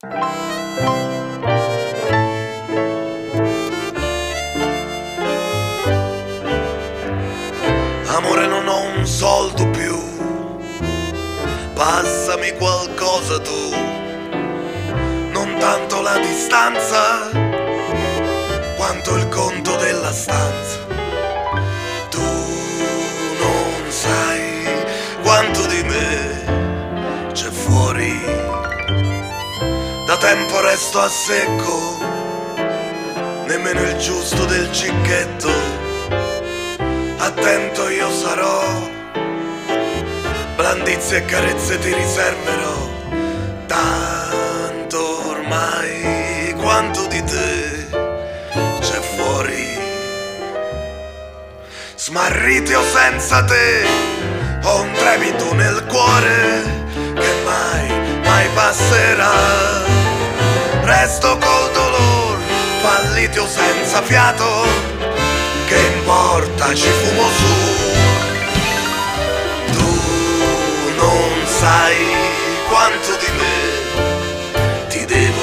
Amore, non ho un soldo più, passami qualcosa tu, non tanto la distanza quanto il conto della stanza. Tu non sai quanto di me c'è fuori, da tempo resto a secco, nemmeno il giusto del cicchetto. Attento io sarò, blandizie e carezze ti riserverò, tanto ormai quanto di te c'è fuori. Smarriti o senza te, ho un tremito nel cuore che mai passerà. Resto col dolore, falliti o senza fiato, che importa, ci fumo su. Tu non sai quanto di me ti devo.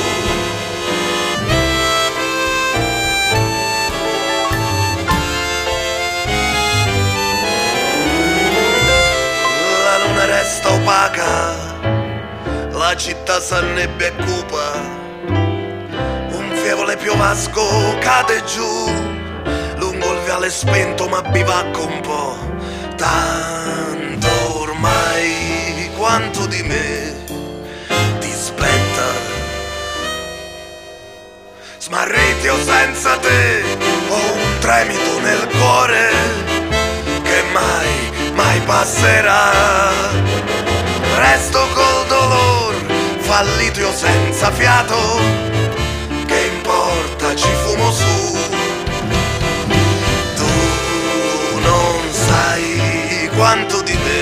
La luna resta opaca, la città s'annebbia e cupa, un fievole piovasco cade giù lungo il viale spento, ma bivacco un po'. Tanto ormai quanto di me ti spetta. Smarriti o senza te, ho un tremito nel cuore che mai passerà. Resto col dolor, falliti o senza fiato, che importa, ci fumo su. Quanto di me